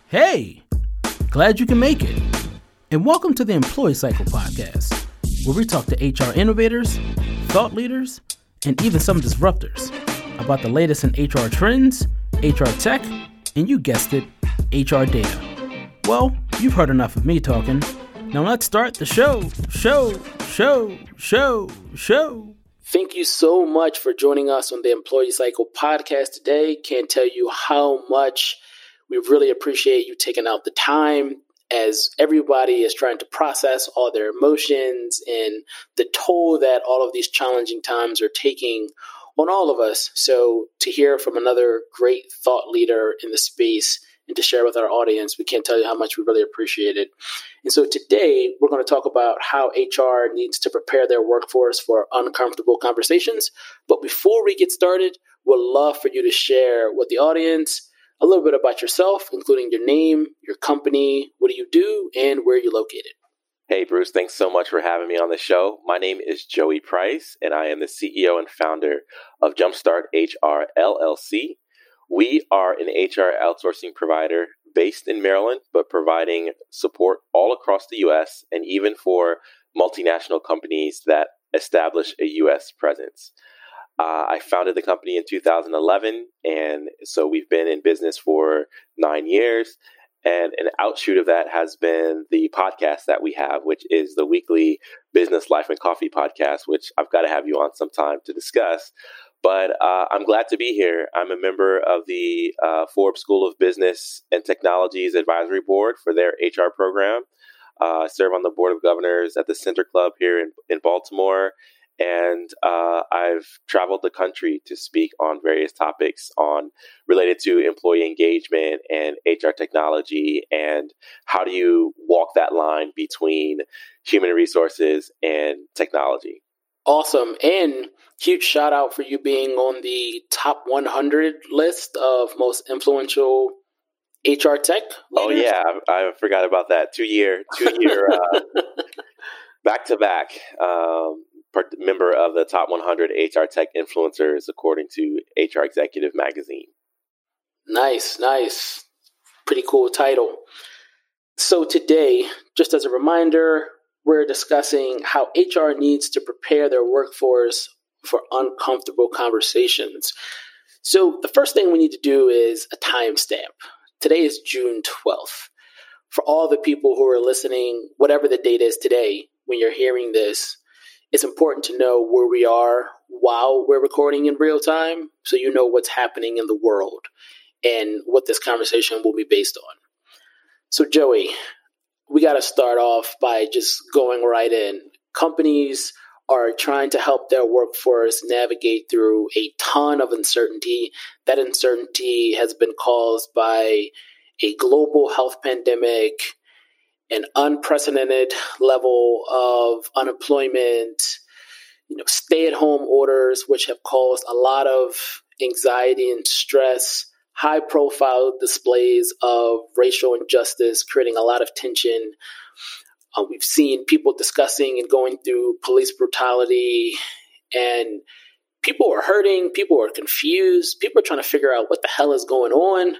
Hey, glad you can make it. And welcome to the Employee Cycle Podcast, where we talk to HR innovators, thought leaders, and even some disruptors about the latest in HR trends, HR tech, and you guessed it, HR data. Well, you've heard enough of me talking. Now let's start the show. Thank you so much for joining us on the Employee Cycle Podcast today. Can't tell you how much we really appreciate you taking out the time as everybody is trying to process all their emotions and the toll that all of these challenging times are taking on all of us. So to hear from another great thought leader in the space and to share with our audience, we can't tell you how much we really appreciate it. And so today we're going to talk about how HR needs to prepare their workforce for uncomfortable conversations. But before we get started, we'd love for you to share with the audience a little bit about yourself, including your name, your company, what do you do, and where you're located. Hey, Bruce, thanks so much for having me on the show. My name is Joey Price, and I am the CEO and founder of Jumpstart HR LLC. We are an HR outsourcing provider based in Maryland, but providing support all across the U.S. and even for multinational companies that establish a U.S. presence. I founded the company in 2011, and so we've been in business for 9 years. And an outshoot of that has been the podcast that we have, which is the weekly Business, Life, and Coffee podcast, which I've got to have you on sometime to discuss. But I'm glad to be here. I'm a member of the Forbes School of Business and Technology's advisory board for their HR program. I serve on the board of governors at the Center Club here in Baltimore. And I've traveled the country to speak on various topics related to employee engagement and HR technology and how do you walk that line between human resources and technology. Awesome. And huge shout out for you being on the top 100 list of most influential HR tech leaders. Oh, yeah. I forgot about that. Two-year back-to-back. Member of the top 100 HR tech influencers, according to HR Executive Magazine. Nice. Pretty cool title. So today, just as a reminder, we're discussing how HR needs to prepare their workforce for uncomfortable conversations. So the first thing we need to do is a timestamp. Today is June 12th. For all the people who are listening, whatever the date is today, when you're hearing this, it's important to know where we are while we're recording in real time so you know what's happening in the world and what this conversation will be based on. So, Joey, we got to start off by just going right in. Companies are trying to help their workforce navigate through a ton of uncertainty. That uncertainty has been caused by a global health pandemic, an unprecedented level of unemployment, stay-at-home orders, which have caused a lot of anxiety and stress, high-profile displays of racial injustice, creating a lot of tension. We've seen people discussing and going through police brutality, and people are hurting, people are confused, people are trying to figure out what the hell is going on.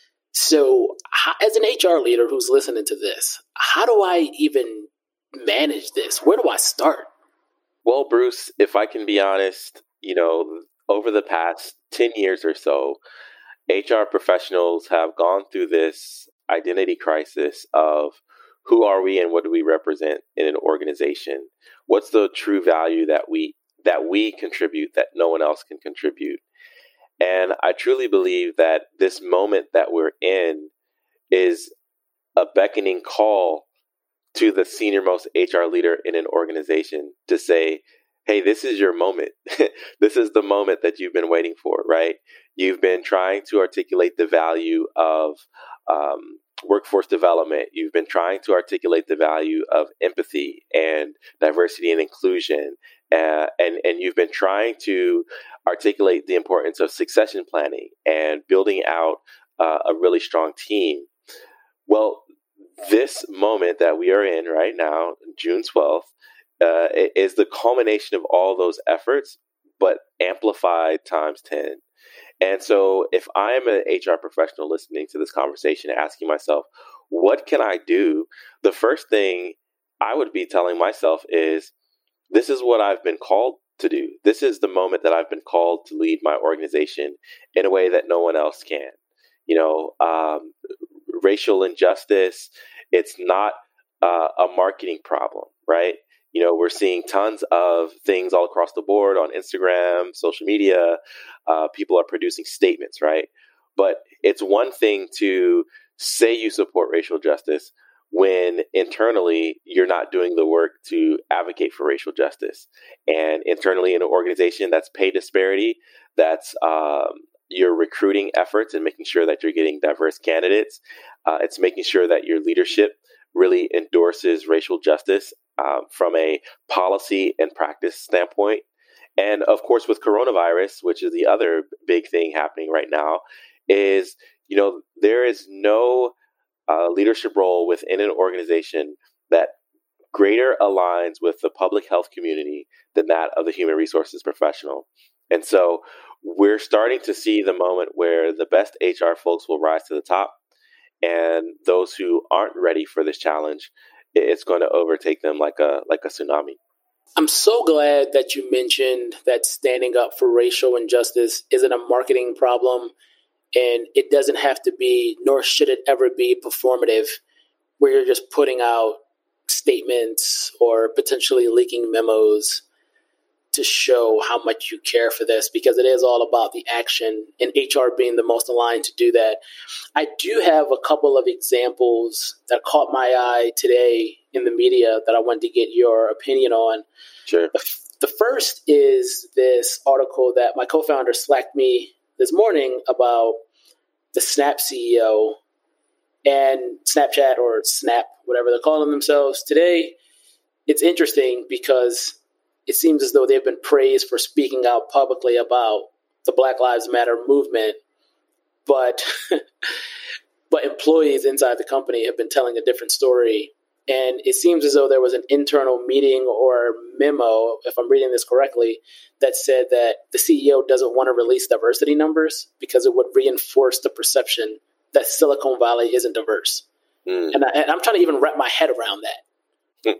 So as an HR leader who's listening to this, how do I even manage this? Where do I start? Well, Bruce, if I can be honest, over the past 10 years or so, HR professionals have gone through this identity crisis of who are we and what do we represent in an organization? What's the true value that we contribute that no one else can contribute? And I truly believe that this moment that we're in is a beckoning call to the senior-most HR leader in an organization to say, hey, this is your moment. This is the moment that you've been waiting for, right? You've been trying to articulate the value of workforce development. You've been trying to articulate the value of empathy and diversity and inclusion. And you've been trying to articulate the importance of succession planning and building out a really strong team. Well, this moment that we are in right now, June 12th, is the culmination of all those efforts, but amplified times 10. And so if I'm an HR professional listening to this conversation, asking myself, what can I do? The first thing I would be telling myself is, this is what I've been called to do. This is the moment that I've been called to lead my organization in a way that no one else can. Racial injustice, it's not a marketing problem, right? We're seeing tons of things all across the board on Instagram, social media. People are producing statements, right? But it's one thing to say you support racial justice when internally you're not doing the work to advocate for racial justice. And internally in an organization, that's pay disparity, that's your recruiting efforts and making sure that you're getting diverse candidates. It's making sure that your leadership really endorses racial justice from a policy and practice standpoint. And of course, with coronavirus, which is the other big thing happening right now, is, there is no leadership role within an organization that greater aligns with the public health community than that of the human resources professional. And so we're starting to see the moment where the best HR folks will rise to the top, and those who aren't ready for this challenge, it's going to overtake them like a tsunami. I'm so glad that you mentioned that standing up for racial injustice isn't a marketing problem, and it doesn't have to be, nor should it ever be, performative, where you're just putting out statements or potentially leaking memos to show how much you care for this, because it is all about the action, and HR being the most aligned to do that. I do have a couple of examples that caught my eye today in the media that I wanted to get your opinion on. Sure. The first is this article that my co-founder slacked me this morning about the Snap CEO and Snapchat, or Snap, whatever they're calling themselves today. It's interesting because it seems as though they've been praised for speaking out publicly about the Black Lives Matter movement, but employees inside the company have been telling a different story. And it seems as though there was an internal meeting or memo, if I'm reading this correctly, that said that the CEO doesn't want to release diversity numbers because it would reinforce the perception that Silicon Valley isn't diverse. And I'm trying to even wrap my head around that.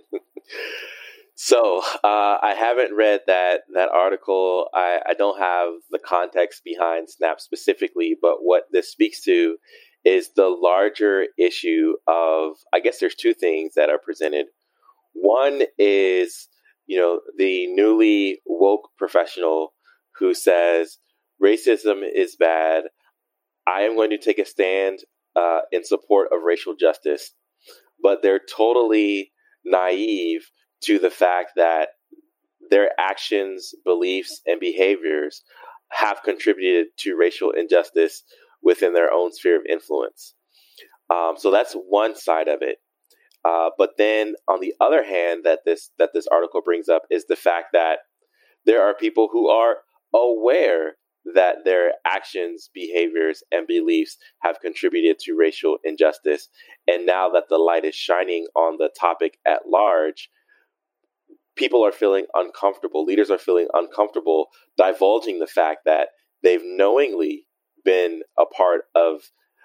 So I haven't read that article. I don't have the context behind Snap specifically, but what this speaks to is the larger issue of, I guess there's two things that are presented. One is, the newly woke professional who says racism is bad. I am going to take a stand in support of racial justice, but they're totally naive to the fact that their actions, beliefs, and behaviors have contributed to racial injustice within their own sphere of influence. So that's one side of it. But then on the other hand, that this article brings up is the fact that there are people who are aware that their actions, behaviors, and beliefs have contributed to racial injustice. And now that the light is shining on the topic at large, people are feeling uncomfortable. Leaders are feeling uncomfortable divulging the fact that they've knowingly been a part of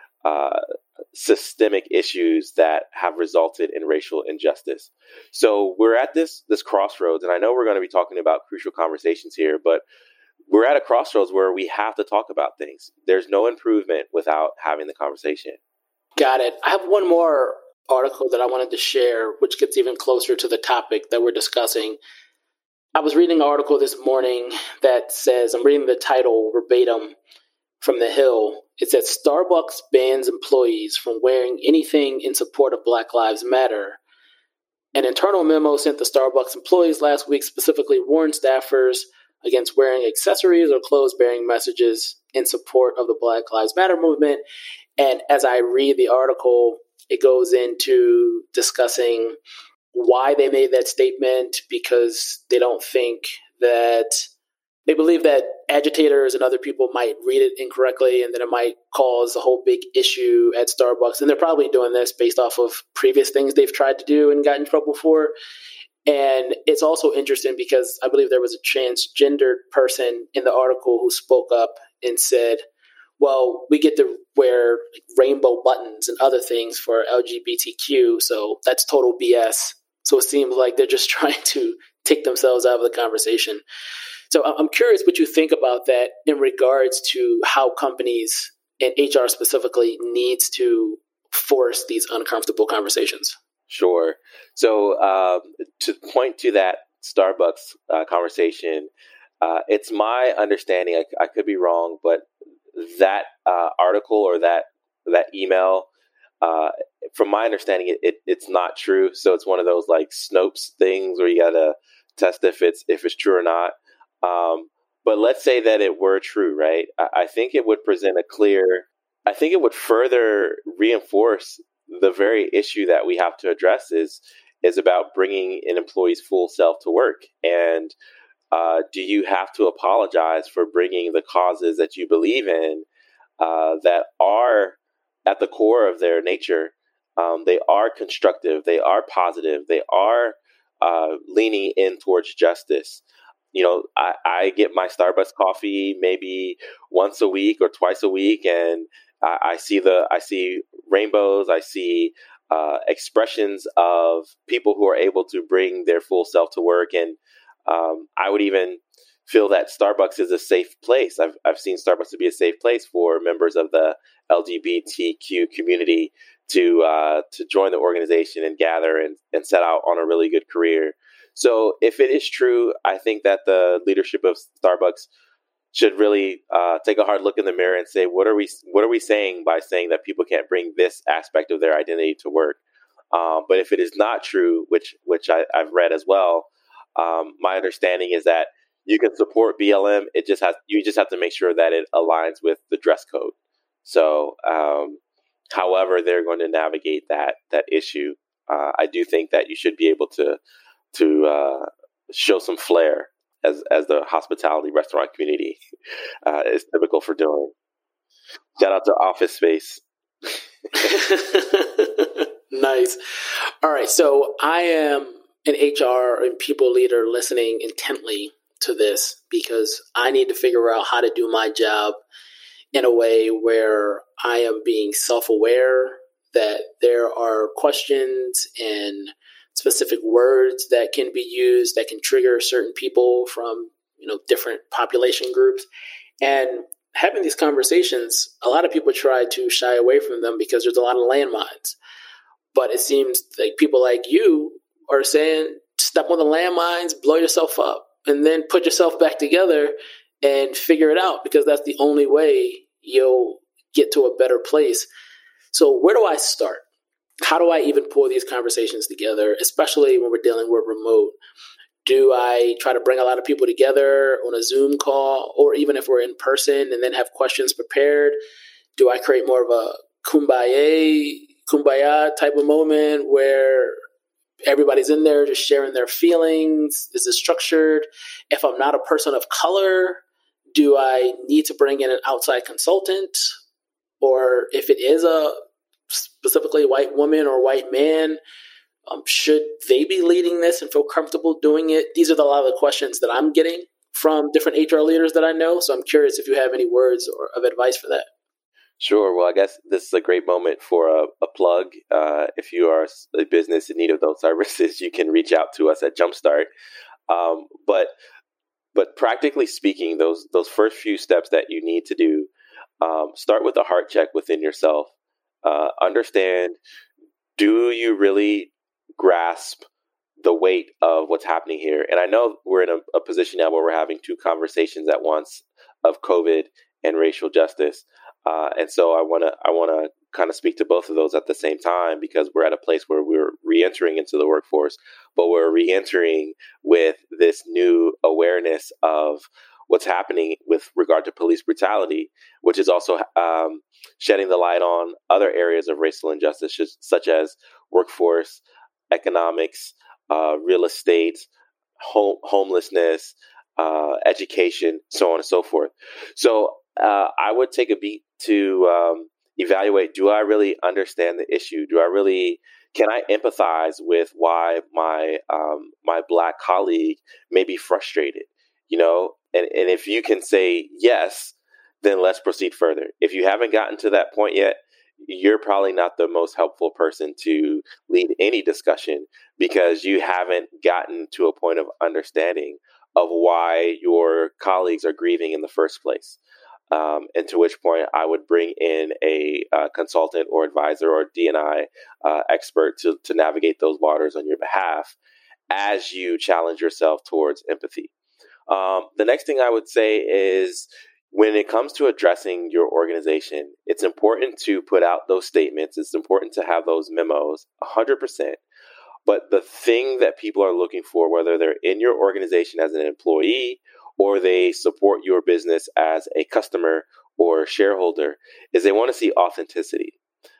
systemic issues that have resulted in racial injustice. So we're at this crossroads, and I know we're going to be talking about crucial conversations here, but we're at a crossroads where we have to talk about things. There's no improvement without having the conversation. Got it. I have one more article that I wanted to share, which gets even closer to the topic that we're discussing. I was reading an article this morning that says, I'm reading the title verbatim from The Hill. It says, Starbucks bans employees from wearing anything in support of Black Lives Matter. An internal memo sent to Starbucks employees last week specifically warned staffers against wearing accessories or clothes bearing messages in support of the Black Lives Matter movement. And as I read the article, it goes into discussing why they made that statement, because they don't think that, they believe that agitators and other people might read it incorrectly, and then it might cause a whole big issue at Starbucks. And they're probably doing this based off of previous things they've tried to do and got in trouble for. And it's also interesting because I believe there was a transgendered person in the article who spoke up and said, well, we get to wear rainbow buttons and other things for LGBTQ, so that's total BS. So it seems like they're just trying to take themselves out of the conversation. So I'm curious what you think about that in regards to how companies and HR specifically needs to force these uncomfortable conversations. Sure. So to point to that Starbucks conversation, it's my understanding, I could be wrong, but that article or that email, from my understanding, it's not true. So it's one of those like Snopes things where you gotta test if it's true or not. But let's say that it were true, right? I think it would I think it would further reinforce the very issue that we have to address is about bringing an employee's full self to work. And do you have to apologize for bringing the causes that you believe in that are at the core of their nature? They are constructive. They are positive. They are leaning in towards justice. You know, I get my Starbucks coffee maybe once a week or twice a week, and I see rainbows. I see expressions of people who are able to bring their full self to work, and I would even feel that Starbucks is a safe place. I've seen Starbucks to be a safe place for members of the LGBTQ community to join the organization and gather and set out on a really good career. So if it is true, I think that the leadership of Starbucks should really take a hard look in the mirror and say, what are we saying by saying that people can't bring this aspect of their identity to work? But if it is not true, which I've read as well, my understanding is that you can support BLM. You just have to make sure that it aligns with the dress code. So, however they're going to navigate that issue, I do think that you should be able to show some flair as the hospitality restaurant community is typical for doing. Shout out to Office Space. Nice. All right. So I am an HR and people leader listening intently to this because I need to figure out how to do my job in a way where I am being self-aware that there are questions and specific words that can be used that can trigger certain people from, different population groups. And having these conversations, a lot of people try to shy away from them because there's a lot of landmines. But it seems like people like you are saying, step on the landmines, blow yourself up, and then put yourself back together and figure it out, because that's the only way you'll get to a better place. So where do I start? How do I even pull these conversations together, especially when we're dealing with remote? Do I try to bring a lot of people together on a Zoom call, or even if we're in person and then have questions prepared? Do I create more of a kumbaya type of moment where everybody's in there just sharing their feelings? Is it structured? If I'm not a person of color, do I need to bring in an outside consultant? Or if it is a specifically white woman or white man, should they be leading this and feel comfortable doing it? These are a lot of the questions that I'm getting from different HR leaders that I know. So I'm curious if you have any words or of advice for that. Sure. Well, I guess this is a great moment for a plug. If you are a business in need of those services, you can reach out to us at Jumpstart. But practically speaking, those first few steps that you need to do, start with a heart check within yourself. Understand, do you really grasp the weight of what's happening here? And I know we're in a position now where we're having two conversations at once of COVID and racial justice. And so I want to kind of speak to both of those at the same time, because we're at a place where we're reentering into the workforce, but we're reentering with this new awareness of what's happening with regard to police brutality, which is also shedding the light on other areas of racial injustice, such as workforce, economics, real estate, homelessness, education, so on and so forth. So I would take a beat to evaluate, do I really understand the issue? Can I empathize with why my Black colleague may be frustrated? And if you can say yes, then let's proceed further. If you haven't gotten to that point yet, you're probably not the most helpful person to lead any discussion because you haven't gotten to a point of understanding of why your colleagues are grieving in the first place. And to which point I would bring in a consultant or advisor or D&I expert to navigate those waters on your behalf as you challenge yourself towards empathy. The next thing I would say is when it comes to addressing your organization, it's important to put out those statements. It's important to have those memos 100%. But the thing that people are looking for, whether they're in your organization as an employee or they support your business as a customer or shareholder, is they want to see authenticity.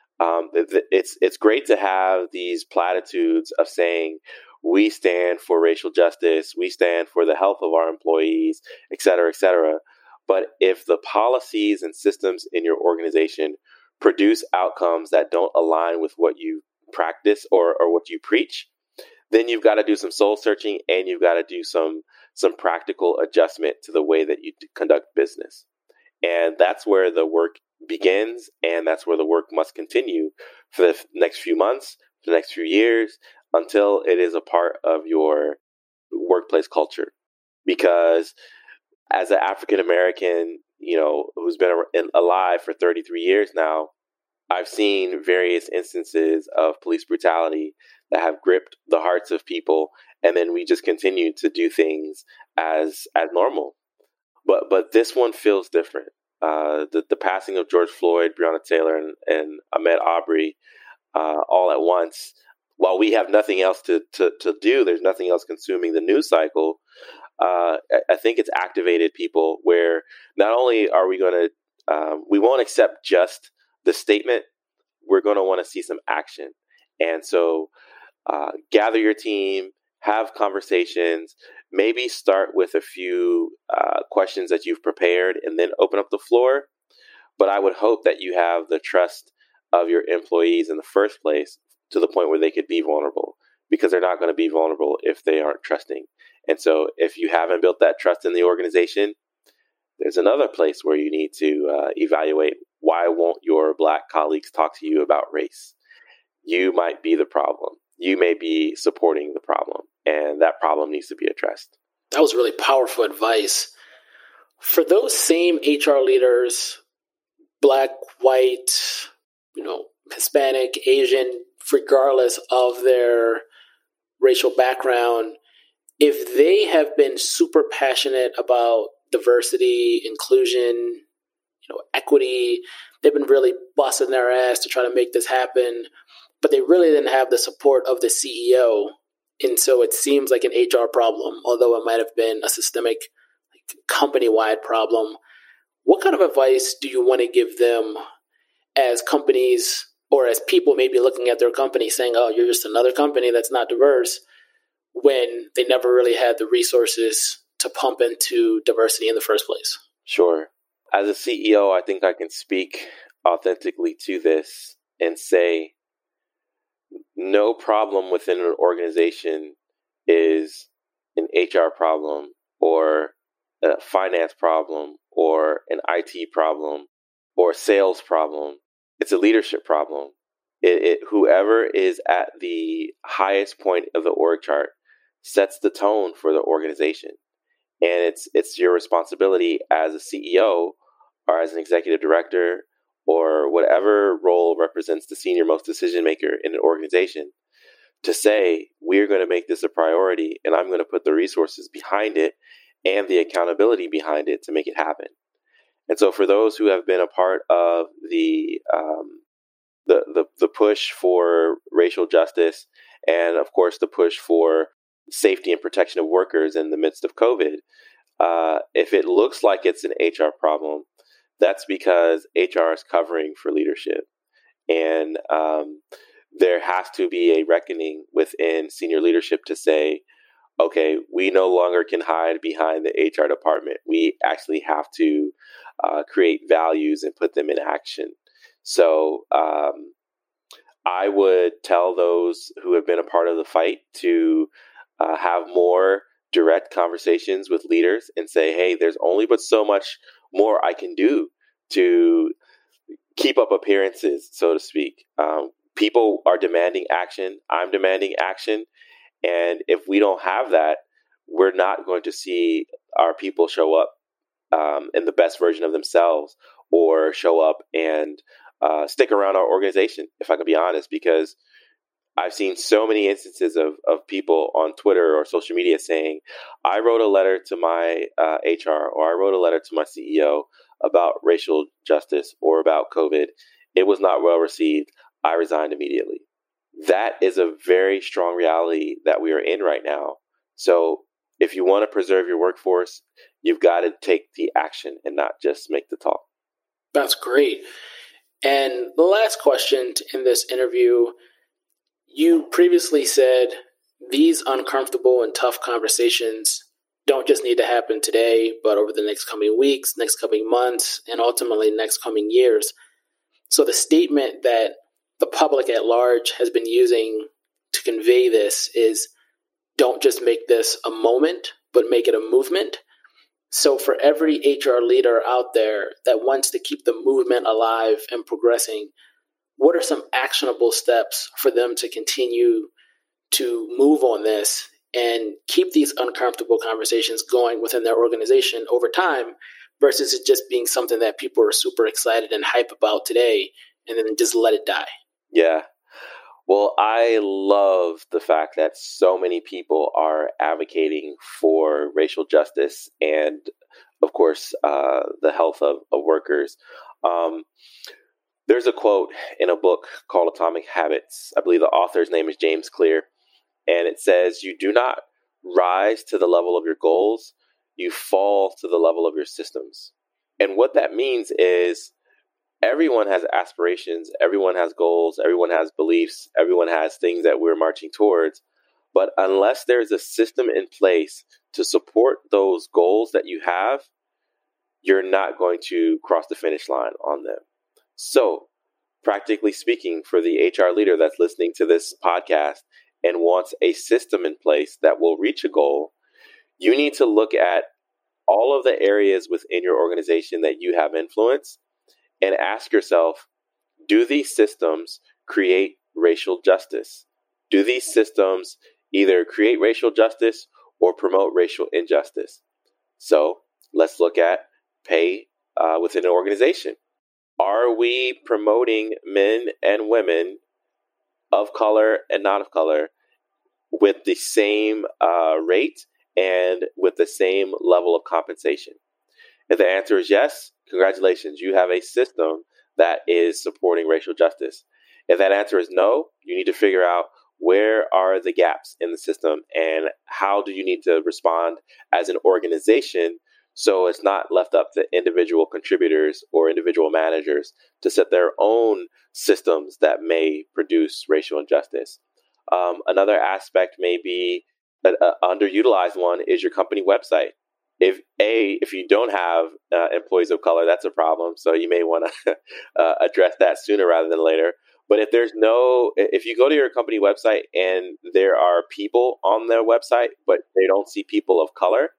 It's great to have these platitudes of saying, we stand for racial justice, we stand for the health of our employees, et cetera, et cetera. But if the policies and systems in your organization produce outcomes that don't align with what you practice or what you preach, then you've got to do some soul searching and you've got to do some practical adjustment to the way that you conduct business. And that's where the work begins, and that's where the work must continue for the next few months, for the next few years, until it is a part of your workplace culture. Because as an African American, who's been alive for 33 years now, I've seen various instances of police brutality that have gripped the hearts of people, and then we just continue to do things as normal. But this one feels different. The passing of George Floyd, Breonna Taylor, and Ahmaud Arbery all at once. While we have nothing else to do, there's nothing else consuming the news cycle. I think it's activated people where not only are we going to, we won't accept just the statement, we're going to want to see some action. And so gather your team, have conversations, maybe start with a few questions that you've prepared and then open up the floor. But I would hope that you have the trust of your employees in the first place to the point where they could be vulnerable, because they're not going to be vulnerable if they aren't trusting. And so if you haven't built that trust in the organization, there's another place where you need to evaluate why won't your Black colleagues talk to you about race? You might be the problem. You may be supporting the problem, and that problem needs to be addressed. That was really powerful advice. For those same HR leaders, Black, white, Hispanic, Asian, regardless of their racial background, if they have been super passionate about diversity, inclusion, equity, they've been really busting their ass to try to make this happen, but they really didn't have the support of the CEO. And so it seems like an HR problem, although it might have been a systemic, company-wide problem. What kind of advice do you want to give them as companies or as people maybe looking at their company saying, oh, you're just another company that's not diverse, when they never really had the resources to pump into diversity in the first place? Sure. As a CEO, I think I can speak authentically to this and say no problem within an organization is an HR problem or a finance problem or an IT problem or a sales problem. It's a leadership problem. Whoever is at the highest point of the org chart sets the tone for the organization. And it's your responsibility as a CEO or as an executive director or whatever role represents the senior most decision maker in an organization to say, we're going to make this a priority and I'm going to put the resources behind it and the accountability behind it to make it happen. And so for those who have been a part of the push for racial justice and, of course, the push for safety and protection of workers in the midst of COVID, if it looks like it's an HR problem, that's because HR is covering for leadership. And there has to be a reckoning within senior leadership to say, okay, we no longer can hide behind the HR department. We actually have to create values and put them in action. So I would tell those who have been a part of the fight to have more direct conversations with leaders and say, hey, there's only but so much more I can do to keep up appearances, so to speak. People are demanding action. I'm demanding action. And if we don't have that, we're not going to see our people show up in the best version of themselves, or show up and stick around our organization, if I can be honest, because I've seen so many instances of people on Twitter or social media saying, I wrote a letter to my HR, or I wrote a letter to my CEO about racial justice or about COVID. It was not well received. I resigned immediately. That is a very strong reality that we are in right now. So if you want to preserve your workforce, you've got to take the action and not just make the talk. That's great. And the last question in this interview, you previously said these uncomfortable and tough conversations don't just need to happen today, but over the next coming weeks, next coming months, and ultimately next coming years. So the statement that the public at large has been using to convey this is, don't just make this a moment, but make it a movement. So for every HR leader out there that wants to keep the movement alive and progressing, what are some actionable steps for them to continue to move on this and keep these uncomfortable conversations going within their organization over time, versus it just being something that people are super excited and hype about today and then just let it die? Yeah. Well, I love the fact that so many people are advocating for racial justice and, of course, the health of workers. There's a quote in a book called Atomic Habits. I believe the author's name is James Clear. And it says, you do not rise to the level of your goals, you fall to the level of your systems. And what that means is everyone has aspirations, everyone has goals, everyone has beliefs, everyone has things that we're marching towards. But unless there's a system in place to support those goals that you have, you're not going to cross the finish line on them. So, practically speaking, for the HR leader that's listening to this podcast and wants a system in place that will reach a goal, you need to look at all of the areas within your organization that you have influence and ask yourself, do these systems create racial justice? Do these systems either create racial justice or promote racial injustice? So let's look at pay within an organization. Are we promoting men and women of color and not of color with the same rate and with the same level of compensation? If the answer is yes, congratulations, you have a system that is supporting racial justice. If that answer is no, you need to figure out where are the gaps in the system and how do you need to respond as an organization so it's not left up to individual contributors or individual managers to set their own systems that may produce racial injustice. Another aspect may be an underutilized one is your company website. If you don't have employees of color, that's a problem. So you may want to address that sooner rather than later. But if you go to your company website and there are people on their website, but they don't see people of color,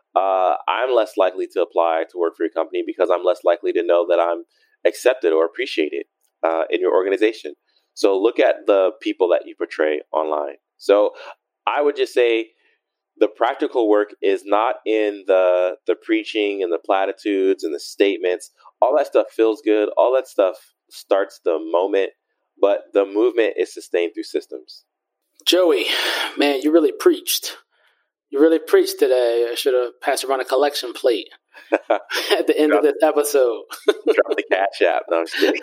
I'm less likely to apply to work for your company because I'm less likely to know that I'm accepted or appreciated in your organization. So look at the people that you portray online. So I would just say the practical work is not in the preaching and the platitudes and the statements. All that stuff feels good. All that stuff starts the moment, but the movement is sustained through systems. Joey, man, you really preached. You really preached today. I should have passed around a collection plate at the end of this episode. Drop the Cash App. No, I'm just kidding.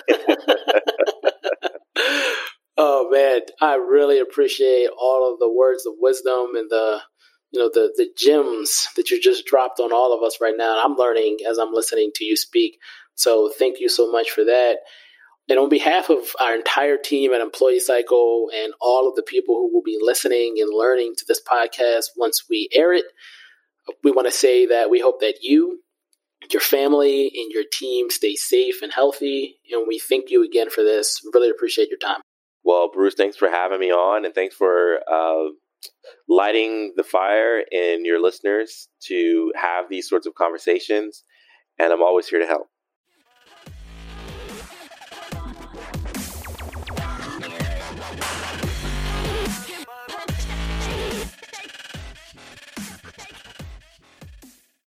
Oh man, I really appreciate all of the words of wisdom and the gems that you just dropped on all of us right now. I'm learning as I'm listening to you speak. So thank you so much for that. And on behalf of our entire team at Employee Cycle and all of the people who will be listening and learning to this podcast once we air it, we want to say that we hope that you, your family, and your team stay safe and healthy. And we thank you again for this. Really appreciate your time. Well, Bruce, thanks for having me on, and thanks for lighting the fire in your listeners to have these sorts of conversations. and I'm always here to help.